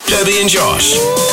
Herbie and Josh.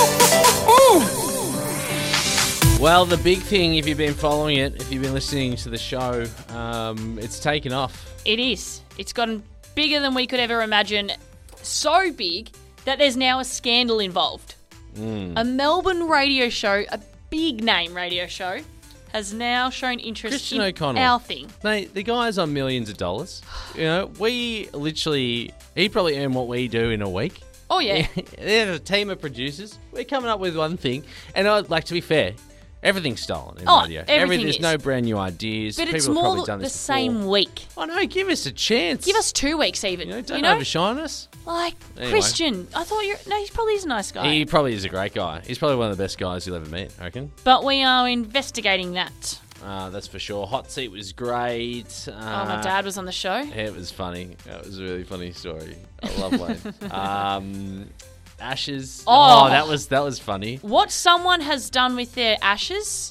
Well, the big thing, if you've been following it, if you've been listening to the show, it's taken off. It is. It's gotten bigger than we could ever imagine. So big that there's now a scandal involved. A Melbourne radio show, a big name radio show, has now shown interest Christian in O'Connell. our thing. Mate, the guy's on millions of dollars. You know, he probably earned what we do in a week. Oh, yeah. There's a team of producers. We're coming up with one thing. And I'd like to be fair. Everything's stolen in radio. Everything There's is. no brand new ideas. But People it's have probably more done the this same before. week. Oh, no, give us a chance. Give us 2 weeks even. Don't overshine us. Like, Anyway. Christian, I thought no, he probably is a nice guy. He probably is a great guy. He's probably one of the best guys you'll ever meet, I reckon. But we are investigating that. That's for sure. Hot Seat was great. My dad was on the show. Yeah, it was funny. That was a really funny story. I love Wayne. Ashes. Oh. That was funny. What someone has done with their ashes,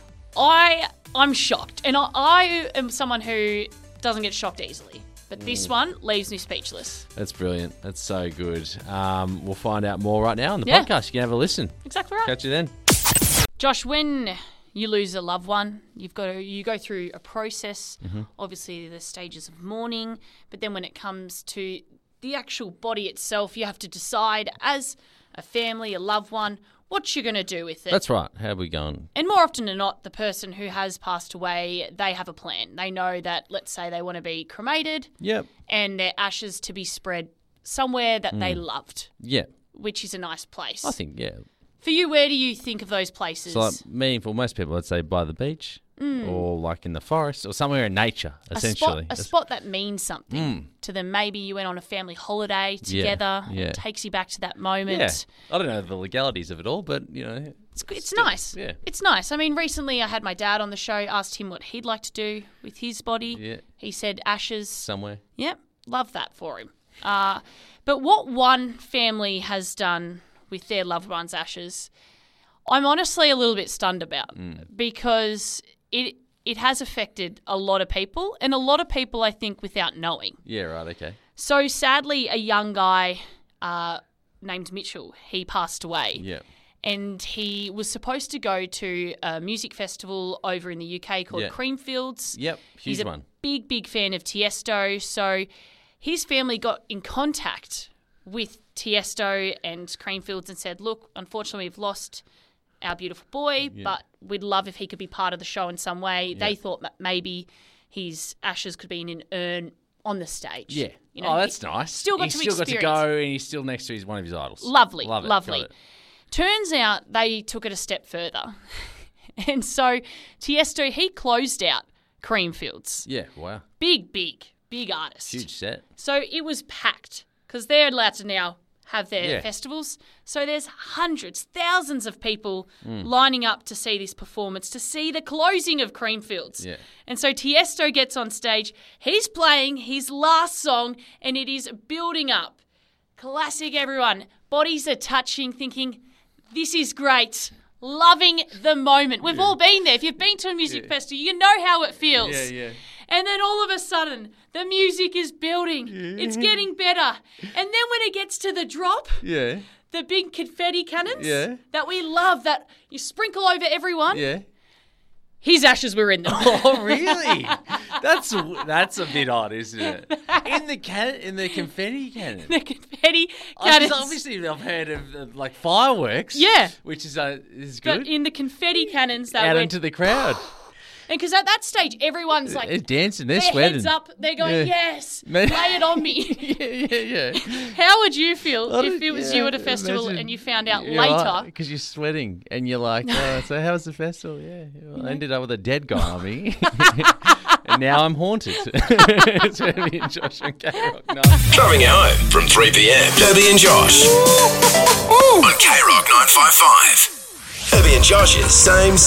I'm shocked. And I am someone who doesn't get shocked easily. But this one leaves me speechless. That's brilliant. That's so good. We'll find out more right now on the Yeah. podcast. You can have a listen. Exactly right. Catch you then. Josh, when you lose a loved one, you go through a process. Obviously, the stages of mourning, but then when it comes to the actual body itself, you have to decide as a family, a loved one, what you're going to do with it. That's right. How are we going? And more often than not, the person who has passed away, they have a plan. They know that, let's say, they want to be cremated Yep. and their ashes to be spread somewhere that they loved, Yeah. which is a nice place. I think, yeah. For you, where do you think of those places? So, like, meaningful, most people would say by the beach or like in the forest or somewhere in nature, essentially. A spot that means something to them. Maybe you went on a family holiday together and yeah. it takes you back to that moment. Yeah. I don't know the legalities of it all, but, you know. It's nice. Yeah. It's nice. I mean, recently I had my dad on the show, asked him what he'd like to do with his body. Yeah. He said ashes. Somewhere. Yep, love that for him. But what one family has done with their loved one's ashes, I'm honestly a little bit stunned about because it has affected a lot of people, and a lot of people, I think, without knowing. Yeah, right, okay. So sadly, a young guy named Mitchell, he passed away. Yeah. And he was supposed to go to a music festival over in the UK called Creamfields. Yep, huge He's a one. big fan of Tiesto. So his family got in contact with Tiesto and Creamfields and said, look, unfortunately we've lost our beautiful boy, but we'd love if he could be part of the show in some way. They thought that maybe his ashes could be in an urn on the stage. Yeah. You know, that's nice. Still got He's to still got to experience. go, and he's still next to one of his idols. Lovely, Love it. lovely. Got it. Turns out they took it a step further. And so Tiesto, he closed out Creamfields. Yeah, wow. Big artist. Huge set. So it was packed because they're allowed to now have their Yeah. festivals. So there's hundreds, thousands of people lining up to see this performance, to see the closing of Creamfields. Yeah. And so Tiesto gets on stage. He's playing his last song and it is building up. Classic, everyone. Bodies are touching, thinking, this is great. Loving the moment. We've all been there. If you've been to a music festival, you know how it feels. Yeah. And then all of a sudden, the music is building. It's getting better. And then when it gets to the drop, Yeah. the big confetti cannons Yeah. that we love, that you sprinkle over everyone, Yeah. his ashes were in them. Oh, really? That's a bit odd, isn't it? In the confetti cannon. The confetti cannons. Obviously, I've heard of like fireworks. Yeah. Which is good. But in the confetti cannons that Out went... into the crowd. And because at that stage, everyone's like... They're dancing. They're their sweating. heads up. They're going, Yeah. yes, Man- lay it on me. Yeah. How would you feel if it was you at a festival imagine. and you found out later... Because you're sweating and you're like, oh, so how was the festival? Yeah. Well, I ended up with a dead guy on me. And now I'm haunted. It's Herbie and Josh on K-Rock 9. Driving you home from 3 p.m. Herbie and Josh. On K-Rock 955. Herbie and Josh's same.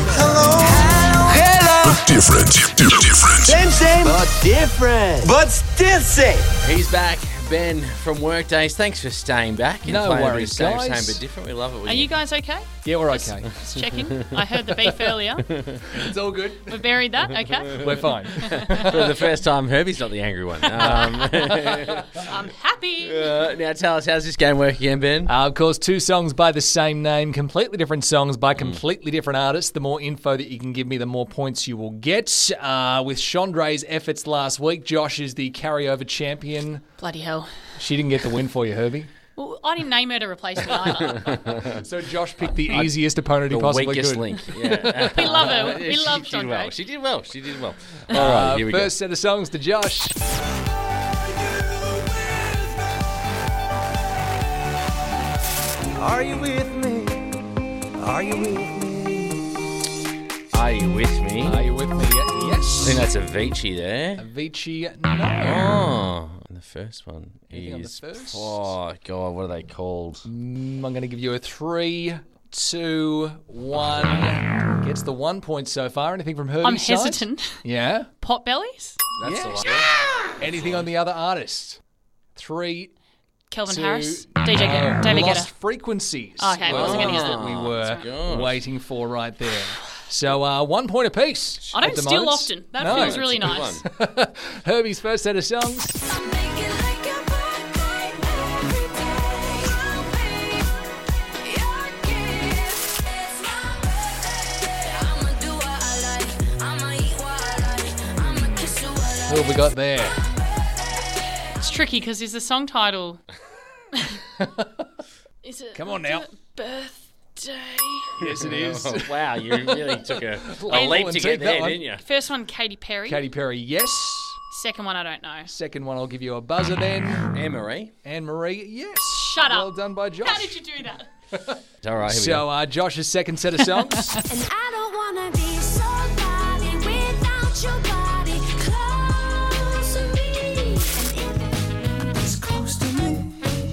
But different. Same, but different. But still same. He's back. Ben from Workdays, thanks for staying back. And No playing a bit of worries, same, guys. Same but different. We love it. Are you guys okay? Yeah, we're okay. Just checking. I heard the beef earlier. It's all good. We buried that. Okay. We're fine. For the first time, Herbie's not the angry one. I'm happy. Now tell us, how's this game work again, Ben? Of course, 2 songs by the same name, completely different songs by completely different artists. The more info that you can give me, the more points you will get. With Chandre's efforts last week, Josh is the carryover champion. Bloody hell. She didn't get the win for you, Herbie. Well, I didn't name her to replace me either. So Josh picked the easiest opponent he The possibly weakest could. link. Yeah. We love her. We She love did Chandra. well. She did well. She did well. All right, here we go. First set of songs to Josh. Are you with me? Are you with me? Are you with me? Are you with me? I Yes. think that's Avicii there. Avicii, no. Oh, and the first one Anything on the is. first? Oh God, what are they called? I'm going to give you a 3, 2, 1. Gets the 1 point so far. Anything from Herbie's I'm side? hesitant. Yeah. Potbellies? That's Yeah. the one. Anything on the other artist? 3, Kelvin 2, Harris? David Lost Guetta. Frequencies. Okay, I wasn't were gonna the get ones that. that we were gosh. waiting for right there. So 1 point apiece. I don't at the steal moment. often. That No. feels really That's a good nice. one. Herbie's first set of songs. Who have we got there? It's tricky because is the song title. Is it? Come on now. Birthday. Yes, it is. Oh, wow, you really took a Label leap and to take get that there, one. didn't you? First one, Katy Perry. Katy Perry, yes. Second one, I don't know. Second one, I'll give you a buzzer then. Anne-Marie. Anne-Marie, yes. Shut up. Well done by Josh. How did you do that? All right, here we go. So Josh's second set of songs. And I don't wanna be somebody without your body close to me. And if it's close to me,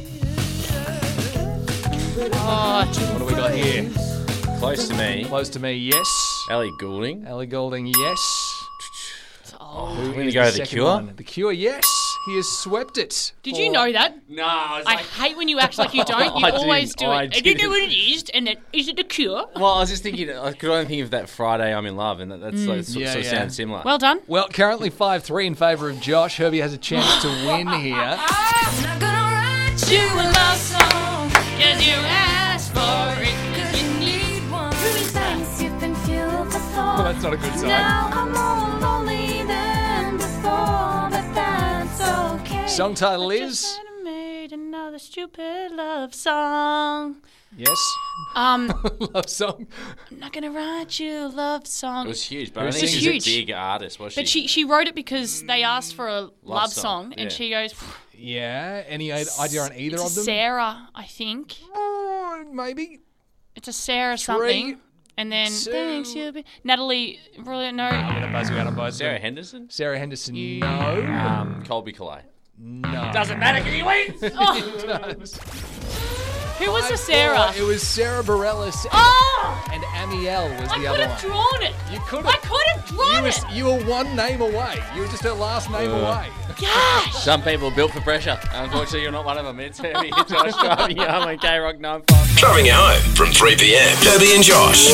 Oh, What do we got here? Close to me. Close to me, yes. Ellie Goulding. Ellie Goulding, yes. oh. We're going to Is go to The second Cure. one? The Cure, yes. He has swept it. Did you know that? No, I was I hate when you act like you don't. You I always didn't. do I it. I don't know didn't. what it is. And then, is it The Cure? Well, I was just thinking, I could only think of that Friday I'm in Love, and that's like, sort Yeah, of yeah. sounds similar. Well done. Well, currently 5-3 in favour of Josh. Herbie has a chance to win here. I'm not gonna write You a love song, cause you asked for it, cause you need one. things you've been fueled before. Well, that's not a good sign. Now I'm more lonely than before, but that's okay. Song title Just is? had made another stupid love song. Yes. Love song. I'm not gonna write you a love song. it was huge, but I It think was she's huge. a big artist, was she? But she wrote it because they asked for a love song, song, and yeah. she goes, Yeah. Any idea on either it's of them? Sarah, I think. Oh, maybe. It's a Sarah something. And then two. thanks you'll be Natalie. Really, no. I'm going to buzz you out on both. Sarah Henderson? Sarah Henderson, no. Colby Calais. No. Doesn't matter, because he wins! Who was the Sarah? It was Sarah Bareilles Oh! and Amiel was I the could other have one. drawn it. You could I have. could have drawn it. You were one name away. You were just her last name away. Gosh. Some people are built for pressure. Unfortunately, you're not one of them. It's Herbie and Josh driving you home on K-Rock 955. Driving you home from 3 p.m. Herbie and Josh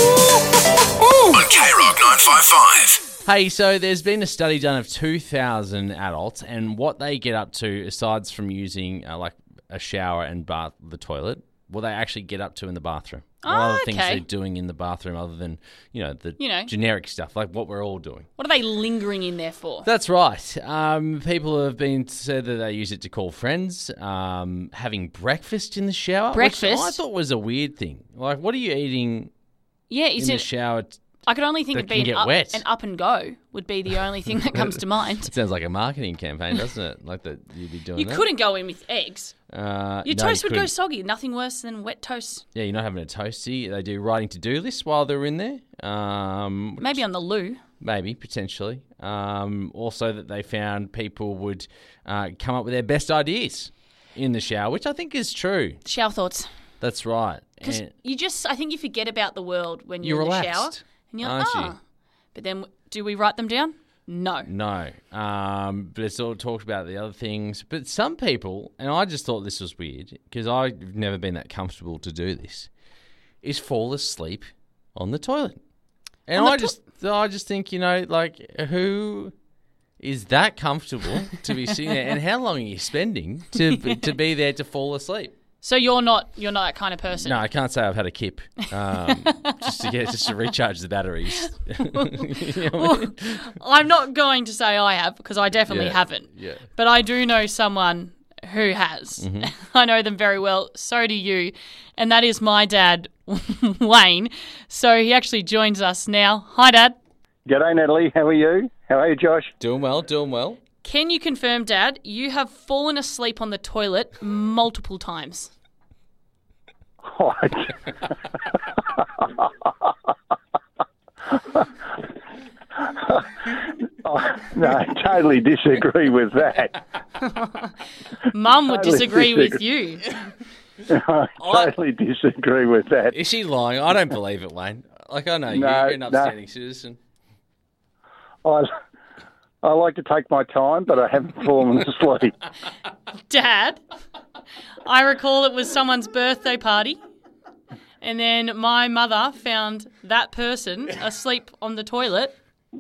on K-Rock 955. Hey, so there's been a study done of 2,000 adults and what they get up to, aside from using like a shower and bath, the toilet, what they actually get up to in the bathroom. What Oh, other things okay. they're doing in the bathroom other than, the You know. generic stuff, like what we're all doing. What are they lingering in there for? That's right. People have been said that they use it to call friends, having breakfast in the shower. Breakfast? Which I thought was a weird thing. Like, what are you eating Yeah, in is the it? shower? I could only think that it'd can be get an wet? up and go would be the only thing that comes to mind. It sounds like a marketing campaign, doesn't it? Like that you'd be doing You that. couldn't go in with eggs. Your Your toast would go soggy. Nothing worse than wet toast. Yeah, you're not having a toasty. They do writing to-do lists while they're in there. Maybe on the loo. Maybe, potentially. Also that they found people would come up with their best ideas in the shower, which I think is true. Shower thoughts. That's right. Because And I think you forget about the world when you're You're in the shower. relaxed, And you're aren't like, you? oh. But then, do we write them down? No. No. But it's all talked about the other things. But some people, and I just thought this was weird because I've never been that comfortable to do this, is fall asleep on the toilet. And I just think, like, who is that comfortable to be sitting there, and how long are you spending to be there to fall asleep? So you're not that kind of person. No, I can't say I've had a kip just to recharge the batteries. Well, I'm not going to say I have because I definitely haven't. Yeah. But I do know someone who has. Mm-hmm. I know them very well. So do you. And that is my dad, Wayne. So he actually joins us now. Hi, Dad. G'day, Natalie. How are you? How are you, Josh? Doing well. Can you confirm, Dad, you have fallen asleep on the toilet multiple times? What? No, I totally disagree with that. Mum would Totally disagree with disagree. you. I totally disagree with that. Is she lying? I don't believe it, Wayne. Like, I know No, you're an upstanding citizen. I like to take my time, but I haven't fallen asleep. Dad, I recall it was someone's birthday party, and then my mother found that person asleep on the toilet.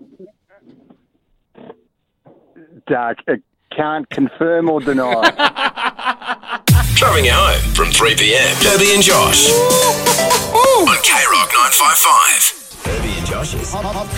Dark. Can't confirm or deny. Driving you home from 3 p.m. Herbie and Josh. On K-Rock 955. Herbie and Josh's.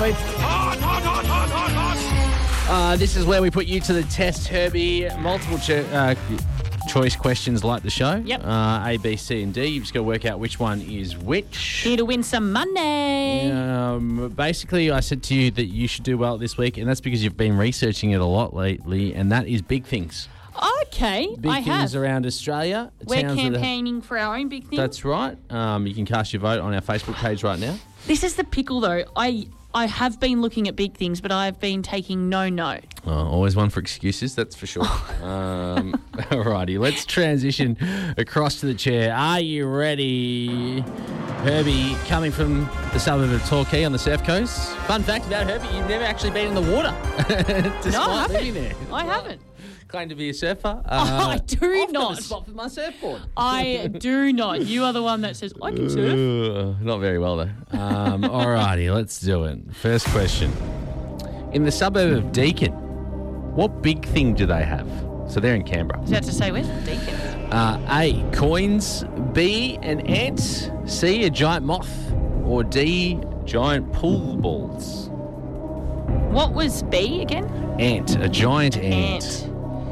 This is where we put you to the test, Herbie. Multiple choice questions like the show. Yep. A, B, C, and D. You've just got to work out which one is which. Here to win some money. Basically, I said to you that you should do well this week, and that's because you've been researching it a lot lately, and that is big things. Okay, Big I things have. around Australia. We're towns that are- campaigning for our own big thing. That's right. You can cast your vote on our Facebook page right now. This is the pickle, though. I have been looking at big things, but I've been taking no. Always one for excuses, that's for sure. Alrighty, let's transition across to the chair. Are you ready? Herbie, coming from the suburb of Torquay on the Surf Coast. Fun fact about Herbie, you've never actually been in the water. No, I haven't. living there. I haven't. Claim to be a surfer. I do I've got not. a spot for my surfboard. I do not. You are the one that says, I can surf. Not very well, though. Alrighty, let's do it. First question. In the suburb of Deakin, what big thing do they have? So they're in Canberra. Is that to say, where's Deacon? A, coins. B, an ant. C, a giant moth. Or D, giant pool balls. What was B again? Ant, a giant ant.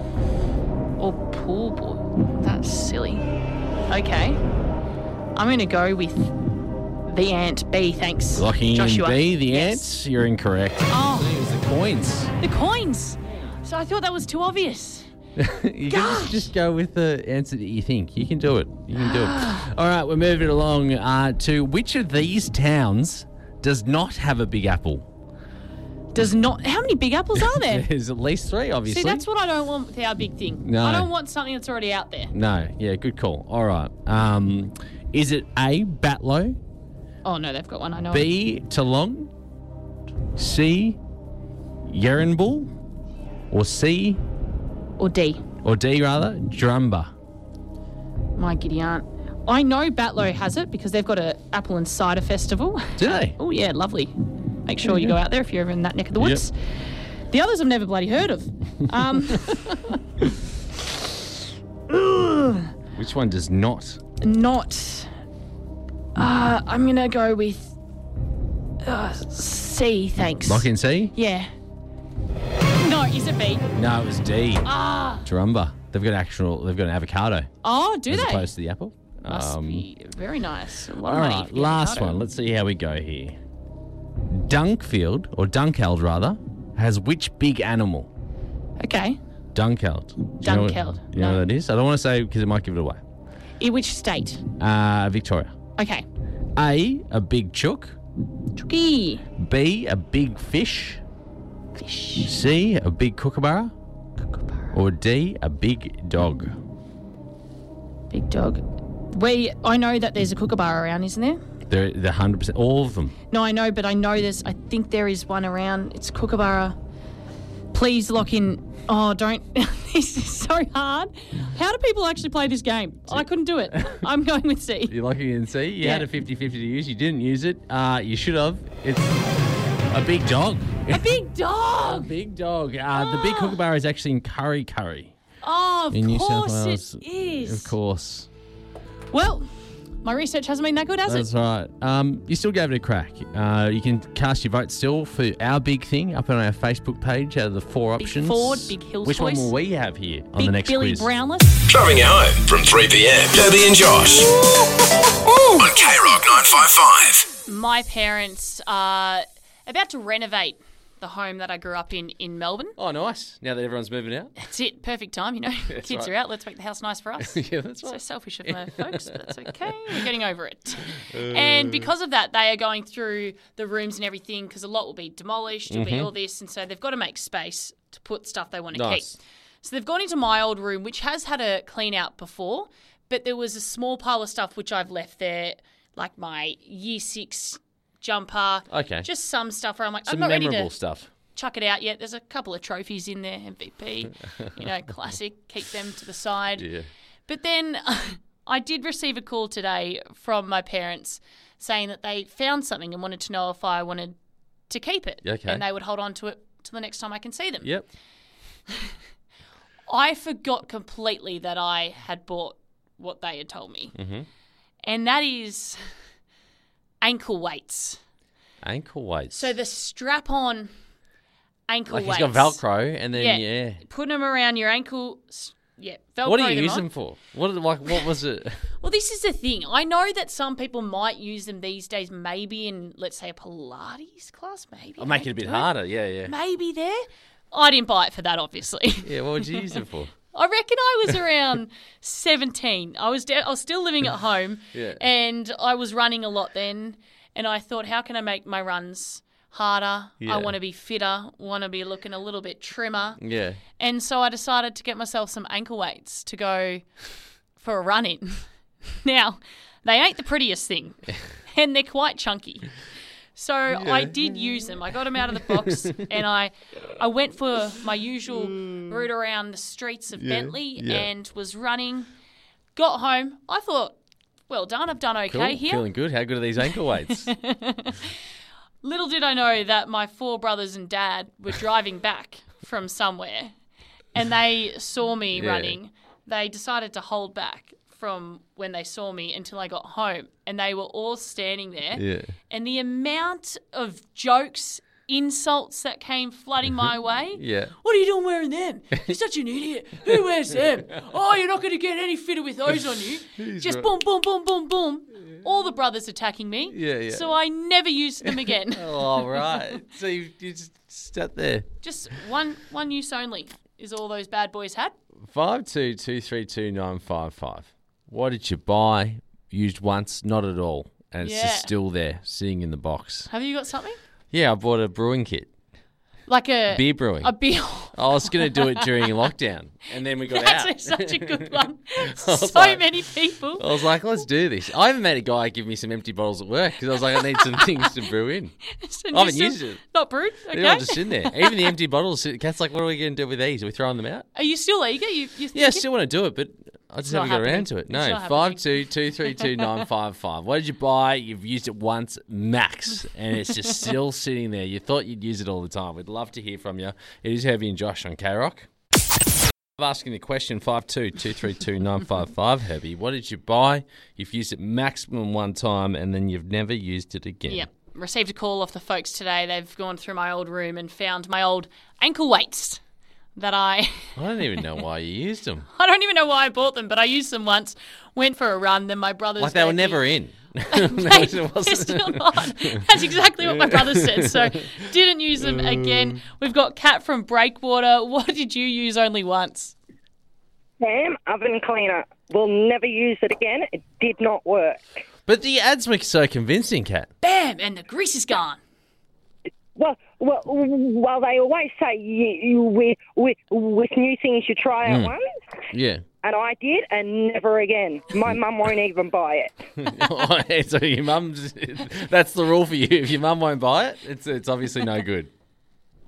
Or pool ball. That's silly. Okay. I'm going to go with the ant. B, thanks. Locking Joshua. in B, the Yes. ants. You're incorrect. Oh. It was the coins. The coins. So I thought that was too obvious. You can just go with the answer that you think. You can do it. You can do it. All right, we're moving along to which of these towns does not have a Big Apple? Does not. How many big apples are there? There's at least 3, obviously. See, that's what I don't want with our big thing. No. I don't want something that's already out there. No, yeah, good call. All right. Is it A, Batlow, Oh, no, they've got one. I know. B, Toolong, C, Yarranbull, or C, Or D. or D rather, Drumba? My giddy aunt. I know Batlow has it because they've got a apple and cider festival. Do they? Oh, yeah, lovely. Make sure you go out there if you're ever in that neck of the woods. The others I've never bloody heard of. Which one does not? Not. I'm going to go with C, thanks. Lock in C? Yeah. No, is it B? No, it was D. Ah. Drumba. They've got an avocado Oh, do as they? opposed to the apple. Must be very nice. A lot All of money right, for the last avocado. one. Let's see how we go here. Dunkfield, or Dunkeld rather, has which big animal? Okay. Dunkeld. Do you know what- Dunkeld, Do you know no. what that is? I don't want to say because it might give it away. In which state? Victoria. Okay. A big chook. Chucky. B, a big fish. Fish. C, a big kookaburra. Or D, a big dog. Big dog. I know that there's a kookaburra around, isn't there? They're 100%. All of them. No, I know, but I know I think there is one around. It's kookaburra. Please lock in. Oh, don't. This is so hard. How do people actually play this game? I couldn't do it. I'm going with C. You're locking in C. You Yeah. had a 50-50 to use. You didn't use it. You should have. It's a big dog. A big dog. Big dog. The big kookaburra is actually in Curry. Oh, of In New South course Wales. it is. Of course. Well, my research hasn't been that good, has That's it? right. You still gave it a crack. You can cast your vote still for our big thing up on our Facebook page out of the 4 Big options. Ford, Big Hills Which one choice. will we have here on Big the next Billy quiz? Brownless. Driving you home from 3 p.m. Debbie and Josh on K-Rock 955. My parents are about to renovate the home that I grew up in Melbourne. Oh, nice. Now that everyone's moving out. That's it. Perfect time, you know. Kids right. are out. Let's make the house nice for us. Yeah, that's So right. selfish of my folks, but that's okay. We're getting over it. And because of that, they are going through the rooms and everything because a lot will be demolished, will be all this. And so they've got to make space to put stuff they want to Nice. keep. So they've gone into my old room, which has had a clean out before, but there was a small pile of stuff which I've left there, like my year 6 jumper. Okay. Just some stuff where I'm like, Some I'm not ready memorable to stuff. chuck it out yet. There's a couple of trophies in there, MVP, classic, keep them to the side. Yeah. But then I did receive a call today from my parents saying that they found something and wanted to know if I wanted to keep it. Okay. And they would hold on to it till the next time I can see them. Yep. I forgot completely that I had bought what they had told me. Mm-hmm. And that is ankle weights. Ankle weights. So the strap-on ankle like weights. he's got Velcro and then, yeah. Put them around your ankle. Yeah, Velcro What do you them use on. them for? What was it? Well, this is the thing. I know that some people might use them these days, maybe in, let's say, a Pilates class, maybe. I'll make it a bit harder. Yeah, yeah. Maybe there. I didn't buy it for that, obviously. Yeah, what would you use it for? I reckon I was around 17. I was still living at home, Yeah. and I was running a lot then. And I thought, how can I make my runs harder? Yeah. I want to be fitter, want to be looking a little bit trimmer. Yeah. And so I decided to get myself some ankle weights to go for a run in. Now, they ain't the prettiest thing, and they're quite chunky. So I did use them. I got them out of the box, and I went for my usual route around the streets of Bentley and was running. Got home. I thought, well done, I've done okay Cool. here. Feeling good. How good are these ankle weights? Little did I know that my 4 brothers and dad were driving back from somewhere, and they saw me Yeah. running. They decided to hold back from when they saw me until I got home, and they were all standing there. Yeah. And the amount of jokes, insults that came flooding my way. Yeah. What are you doing wearing them? You're such an idiot. Who wears them? Oh, you're not going to get any fitter with those on you. Just boom, boom, boom, boom, boom. All the brothers attacking me. Yeah, yeah. So I never used them again. Oh, right. So you just sat there. Just one use only is all those bad boys had. 52232955. What did you buy? Used once? Not at all. And it's Yeah. just still there, sitting in the box. Have you got something? Yeah, I bought a brewing kit. Like a Beer brewing. A beer. I was going to do it during lockdown, and then we got That's out. such a good one. was So like- many people. I was like, let's do this. I even made a guy give me some empty bottles at work because I was like, I need some things to brew in. And I haven't you used still it. Not brewed. Okay. They're all just sitting there. Even the empty bottles. Kat's like, what are we going to do with these? Are we throwing them out? Are you still eager? You Yeah, I thinking? still want to do it, but I just not haven't got around happening. to it. It's No, not happening. 52232955. What did you buy? You've used it once, max, and it's just still sitting there. You thought you'd use it all the time. We'd love to hear from you. It is Heavy and Josh on K-Rock. I'm asking the question, 52232955. Heavy, what did you buy? You've used it maximum one time, and then you've never used it again. Yep. Received a call off the folks today. They've gone through my old room and found my old ankle weights that I don't even know why you used them. don't even know why I bought them, but I used them once, went for a run, then my brothers Like they were gave me- never in. Mate, they're still not. That's exactly what my brother said. So didn't use them again. We've got Kat from Breakwater. What did you use only once? Sam, oven cleaner. We'll never use it again. It did not work. But the ads make so convincing, Kat. Bam, and the grease is gone. Well, they always say with new things you try out once, Yeah. and I did, and never again. My mum won't even buy it. So your mum's, that's the rule for you. If your mum won't buy it, it's obviously no good.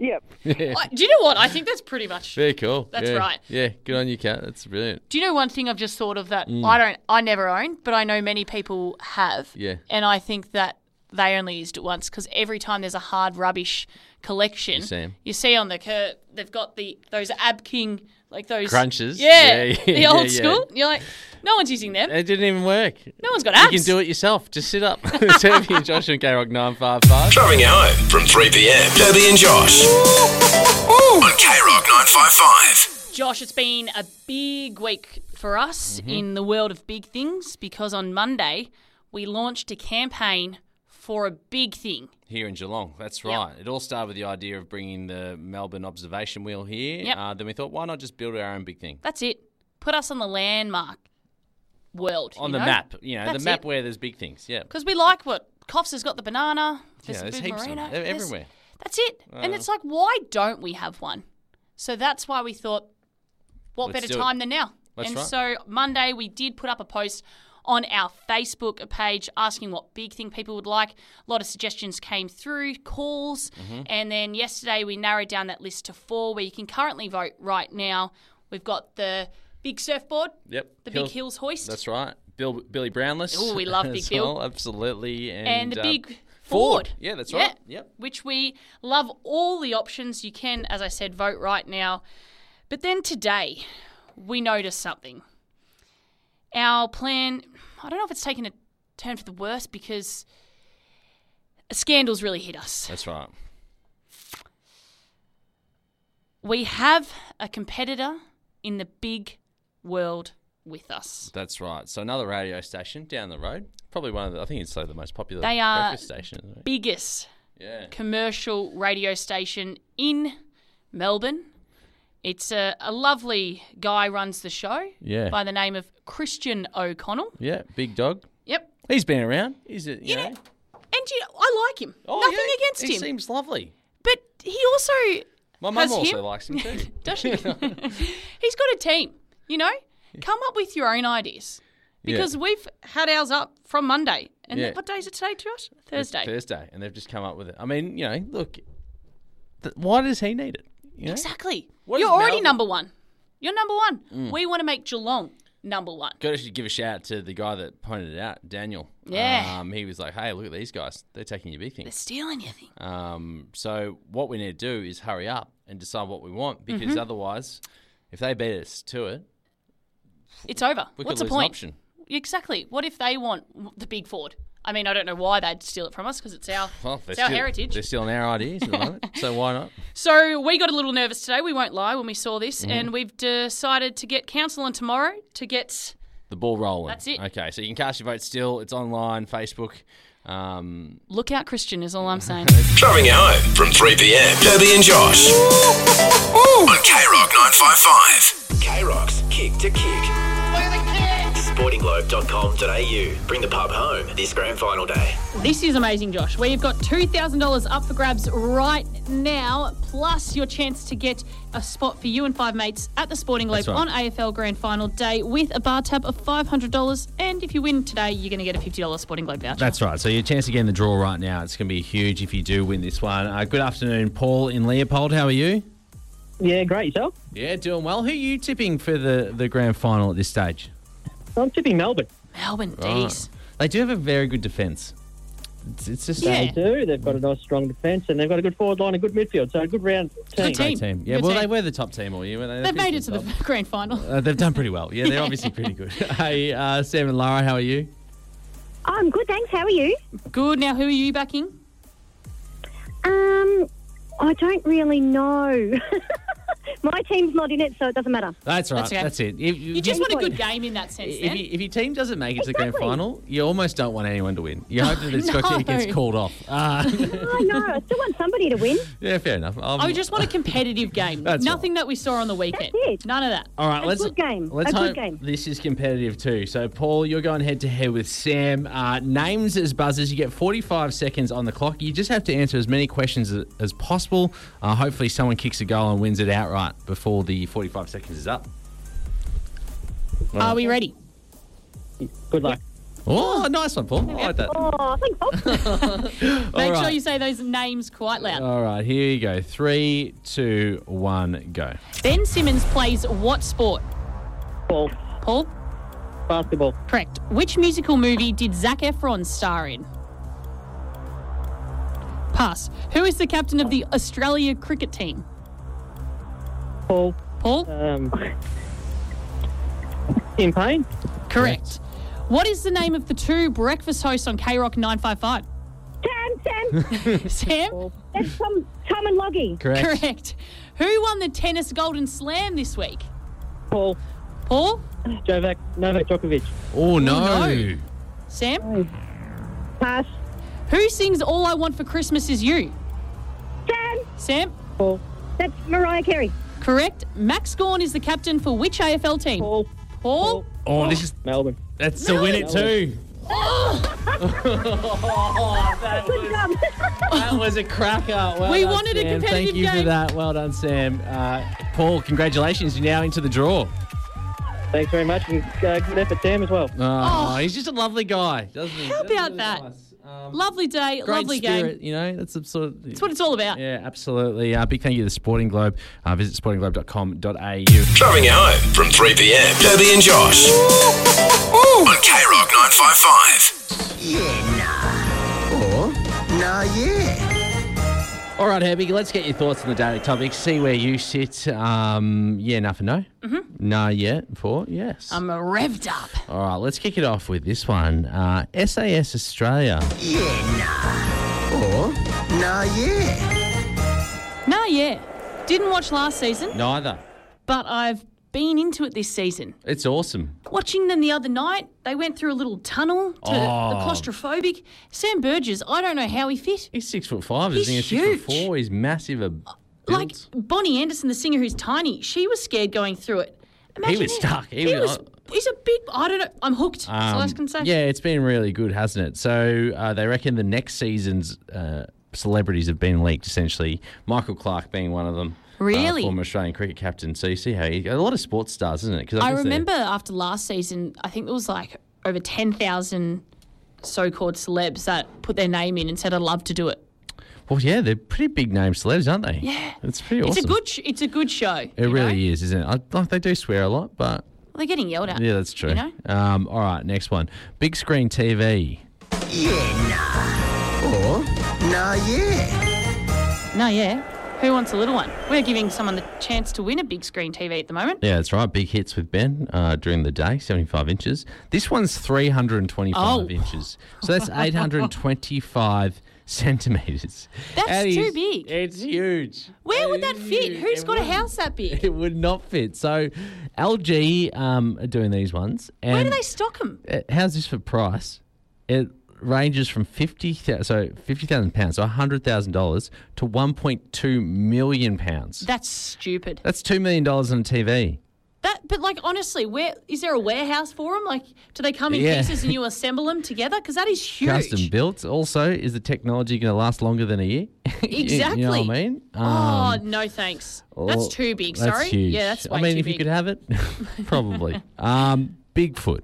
Yep. Do you know what? I think that's pretty much. Very cool. That's Yeah. right. Yeah, good on you, Kat. That's brilliant. Do you know one thing I've just thought of that Mm. I never own, but I know many people have. Yeah. And I think that they only used it once because every time there's a hard rubbish collection, You see 'em. on the curb, they've got those Ab King, like those Crunches. Yeah, Yeah, the yeah, old yeah. school. You're like, no one's using them. It didn't even work. No one's got You abs. can do it yourself. Just sit up. It's Herbie and Josh on K-Rock 955. Driving you home from 3 p.m. Herbie and Josh on K-Rock 955. Josh, it's been a big week for us Mm-hmm. in the world of big things because on Monday we launched a campaign for a big thing. Here in Geelong, that's right. It all started with the idea of bringing the Melbourne Observation Wheel here. Yep. Then we thought, why not just build our own big thing? That's it. Put us on the landmark world. On the map, the That's map it. where there's big things, yeah. Because we like what Coffs has got the banana. There's Yeah, the there's big heaps of them. marina. They're There's- everywhere. That's it. And it's like, why don't we have one? So that's why we thought, what Let's better do it. time than now? That's and right. so Monday we did put up a post on our Facebook page asking what big thing people would like. A lot of suggestions came through, calls, Mm-hmm. and then yesterday we narrowed down that list to 4 where you can currently vote right now. We've got the big surfboard, Yep. the big hills hoist, That's right. Billy Brownless. Ooh, we love Big as Bill. well, absolutely. and the big Ford. Ford. Yeah, that's right. Yep. Which we love all the options. You can, as I said, vote right now. But then today, we noticed something. Our plan, I don't know if it's taken a turn for the worse because scandals really hit us. That's right. We have a competitor in the big world with us. That's right. So another radio station down the road. Probably one of the, I think it's like the most popular They are breakfast station, isn't it? Biggest Yeah. commercial radio station in Melbourne. It's a lovely guy runs the show Yeah. by the name of Christian O'Connell. Yeah, big dog. Yep. He's been around. He's a, you know. And I like him. Nothing yeah, against he him. seems lovely. But he also My has mum also him. likes him too. Does she? He's got a team, Come up with your own ideas. Because we've had ours up from Monday. And Yeah. what day is it today, Josh? Thursday. Thursday, and they've just come up with it. I mean, look, why does he need it? Exactly. What You're is already Melbourne? number one. You're number one. We want to make Geelong number one. Got to give a shout out to the guy that pointed it out, Daniel. Yeah. He was like, hey, look at these guys. They're taking your big They're thing. stealing your thing. So what we need to do is hurry up and decide what we want, because Mm-hmm. otherwise, if they beat us to it, It's over. we What's could the lose an point? option. Exactly. What if they want the big Ford? I mean, I don't know why they'd steal it from us because it's our, Well, it's our heritage. They're stealing our ideas at the moment, so why not? So we got a little nervous today, we won't lie, when we saw this, Mm-hmm. and we've decided to get counsel on tomorrow to get... The ball rolling. That's it. Okay, so you can cast your vote still. It's online, Facebook. Look out, Christian, is all I'm saying. Driving you home from 3 p.m. Herbie and Josh on K-Rock 955. K-Rock's Kick to Kick. Sportingglobe.com.au. Bring the pub home this grand final day. This is amazing, Josh. We've got $2,000 up for grabs right now, plus your chance to get a spot for you and 5 mates at the Sporting Globe That's right. on AFL Grand Final Day with a bar tab of $500. And if you win today, you're going to get a $50 Sporting Globe voucher. That's right. So your chance to get in the draw right now, it's going to be huge if you do win this one. Good afternoon, Paul in Leopold. How are you? Yeah, great. Yourself? Yeah, doing well. Who are you tipping for the grand final at this stage? I'm tipping Melbourne. Melbourne, Right. D's. They do have a very good defence. It's just Yeah. They do. They've got a nice, strong defence, and they've got a good forward line, a good midfield. So a good round team. Good team. team. Yeah, Good well, team. they were the top team all year. weren't They've made it to the grand final. They've done pretty well. Yeah, they're obviously pretty good. Hey, Sam and Lara, how are you? I'm good, thanks. How are you? Good. Now, who are you backing? I don't really know. My team's not in it, so it doesn't matter. That's right. That's okay. That's it. You just want a good game in that sense, then. If your team doesn't make it to the grand Exactly. final, you almost don't want anyone to win. You hope that it No. gets called off. I know. I still want somebody to win. Yeah, fair enough. I just want a competitive game. That's Nothing that we saw on the weekend. That's it. None of that. All right, A let's good game. Let's A good hope game. this is competitive too. So, Paul, you're going head to head with Sam. Names as buzzers. You get 45 seconds on the clock. You just have to answer as many questions as possible. Hopefully, someone kicks a goal and wins it outright before the 45 seconds is up. Are we ready? Good luck. Oh, nice one, Paul. I like that. Oh, thanks, Paul. Make sure right. you say those names quite loud. All right, here you go. 3, 2, 1, go. Ben Simmons plays what sport? Paul. Paul? Basketball. Correct. Which musical movie did Zac Efron star in? Pass. Who is the captain of the Australia cricket team? Paul. Paul? In pain. Correct. What is the name of the two breakfast hosts on K-Rock 955? Sam. Sam? That's Tom and Loggy. Correct. Who won the tennis Golden Slam this week? Paul. Paul? Novak Djokovic. Oh, no. no. Sam? Pass. Who sings All I Want for Christmas Is You? Sam. Sam? Paul. That's Mariah Carey. Correct. Max Gawn is the captain for which AFL team? Paul. Paul? Oh, this is... Melbourne. That's to win it too. That was a cracker. Well We done, wanted a Sam. competitive Thank you for game. that. Well done, Sam. Paul, congratulations. You're now into the draw. Thanks very much, and good effort, Sam, as well. Oh, he's just a lovely guy, doesn't he? How That's about really that? nice. Lovely day, Great lovely spirit, game. you know, that's the sort of... That's what it's all about. Yeah, absolutely. Big thank you to the Sporting Globe. Visit sportingglobe.com.au. Driving you home from 3 p.m. Debbie and Josh. On K-Rock 955. All right, Herbie, let's get your thoughts on the daily topics. See where you sit. Yeah, no for no? Mm-hmm. No yet for yes. I'm revved up. All right, let's kick it off with this one. SAS Australia. No, yeah. Didn't watch last season, Neither. but I've been into it this season. It's awesome. Watching them the other night, they went through a little tunnel to the claustrophobic. Sam Burgess, I don't know how he fit. He's 6'5", He's isn't he? huge. 6'4". He's massive. Like built. Bonnie Anderson, the singer who's tiny, she was scared going through it. Imagine was him. stuck. He's a big, I don't know, I'm hooked. That's all I can say. Yeah, it's been really good, hasn't it? So they reckon the next season's celebrities have been leaked, essentially. Michael Clark being one of them. Really? Former Australian cricket captain. So you see how a lot of sports stars, isn't it? 'Cause I guess remember after last season, I think there was like over 10,000 so-called celebs that put their name in and said, I'd love to do it. Well, yeah, they're pretty big name celebs, aren't they? Yeah. It's pretty awesome. It's a good show. It really is, isn't it? Like they do swear a lot, but Well, they're getting yelled at. yeah, that's true. You know? All right, next one. Big screen TV. No, yeah. Who wants a little one? We're giving someone the chance to win a big screen TV at the moment. Yeah, that's right. Big hits with Ben during the day, 75 inches. This one's 325 inches. So that's 825 centimetres. That's That too is- big. It's huge. Where would that fit? Who's got a house that big? It would not fit. So LG are doing these ones. And Where do they stock them? how's this for price? It ranges from £50,000, so $100,000 to £1.2 million. That's stupid. That's $2 million on a TV. But like honestly, where is there a warehouse for them? Like, do they come in Yeah. pieces and you assemble them together? Because that is huge. Custom built. Also, is the technology going to last longer than a year? Exactly. You know what I mean? Oh no, thanks. That's too big. That's Sorry. huge. Yeah, that's way I mean, too if big. you could have it, probably. Bigfoot.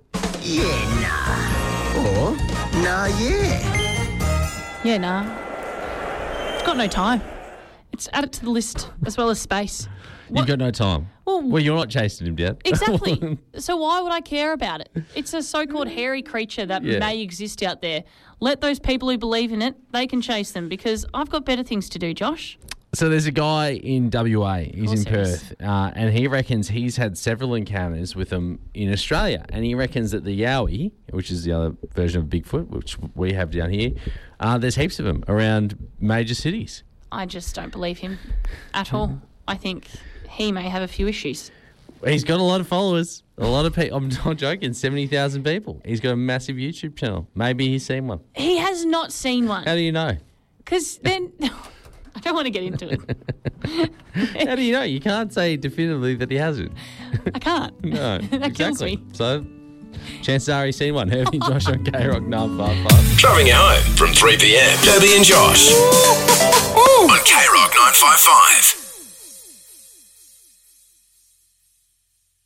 Yeah, nah. I've got no time. It's add it to the list as well as space. You've got no time. Well, You're not chasing him, Dad. Exactly. So why would I care about it? It's a so-called hairy creature that Yeah. may exist out there. Let those people who believe in it, they can chase them because I've got better things to do, Josh. So there's a guy in WA, he's in course there is. Perth, and he reckons he's had several encounters with them in Australia. And he reckons that the Yowie, which is the other version of Bigfoot, which we have down here, there's heaps of them around major cities. I just don't believe him at all. I think he may have a few issues. He's got a lot of followers, a lot of people. I'm not joking, 70,000 people. He's got a massive YouTube channel. Maybe he's seen one. He has not seen one. How do you know? Because then... I don't want to get into it. How do you know? You can't say definitively that he hasn't. I can't. No, That kills exactly. me. So, chances are he's seen one. Herbie and Josh on K-Rock 955. Driving you home from 3 p.m. Debbie and Josh. On K-Rock 955.